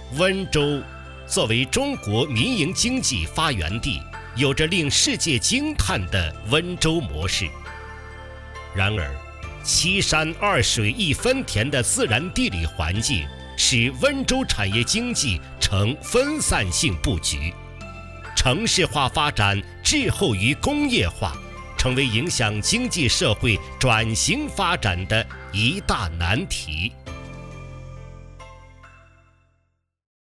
温州作为中国民营经济发源地，有着令世界惊叹的温州模式。然而7山2水1分田的自然地理环境使温州产业经济呈分散性布局，城市化发展滞后于工业化，成为影响经济社会转型发展的一大难题。